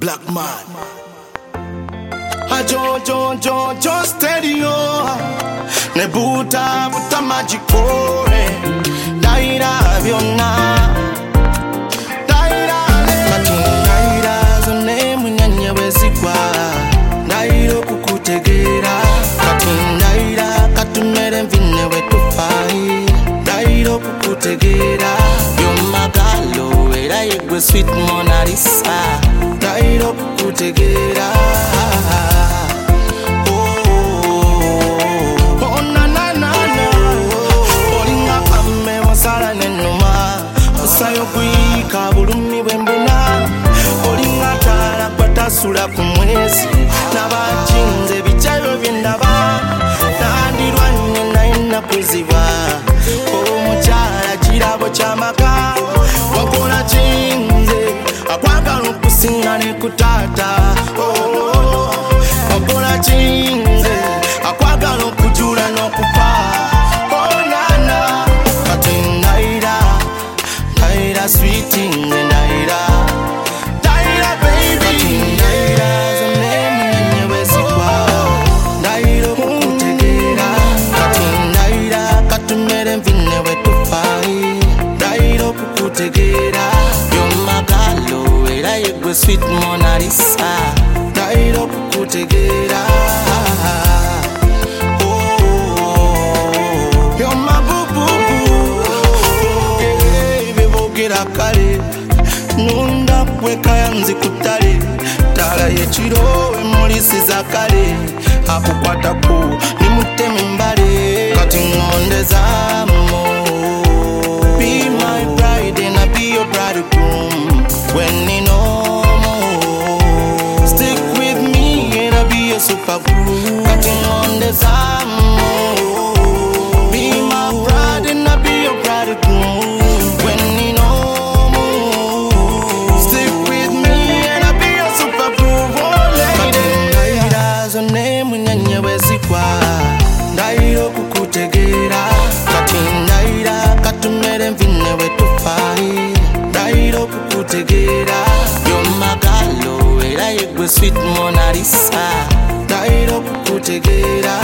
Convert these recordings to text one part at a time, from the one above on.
Black man. John stereo. Nebuta buta magicore. Daira biona. Daira le. Daira zone munyanya wezikwa. Dairo kukutegera. Daira katumere mvine wetufai. Dairo kukutegera. Yomagalo era igwe sweet Mona Lisa. Dairo kukutegera. Sula kumwezi nabachinze bichayo byendaba nandirwanye naina kuziba omukyala kirabo kyamaka wakola chinze akwagala okusinga ne kutata wakola chinze akwagala okujula n'okufa onana kati naira sweeting naira sweet Mona Lisa. Dairo kukutegera. You're my boo-boo-boo. Bebogera kale nunda kweka yanzi kutale tala yechiro emulisi za kale akukwatako nimuteme mbale kati ngonde zamo. Be my bride and I'll be your bridegroom when you know. Super glue, cutting on the zamo. Be my bride and I'll be your bridegroom. When you know, stick with me and I'll be your super glue. Oh lady, Daira zone munyanya wezikwa. Dairo kukutegera. Cutting Daira katumere mvine wetufai. Dairo kukutegera. Yomagalo era igwe sweet Mona Lisa. Dairo kukutegera.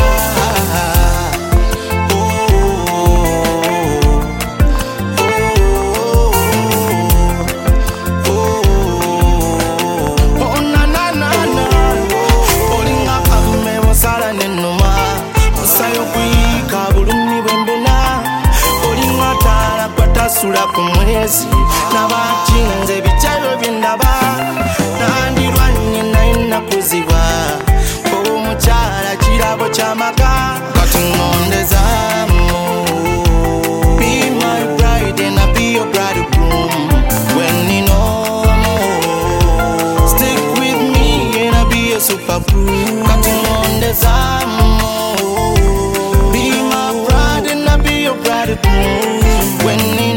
Na na na na. Olinga kame wasala nenuma. Osayo kuika bulumi bwembuna. Olinga tala kwatasula kumwezi. Nabachinze bichayo byendaba. Nandirwanye naina kuziba. Omukyala kirabo kyamaka kati ngonde zamo. Be my bride and I'll be your bridegroom when you know. Stick with me and I'll be your super glue kati ngonde zamo. Be my bride and I'll be your bridegroom when you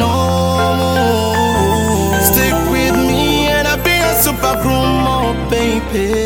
know. Stick with me and I'll be your super glue, oh baby.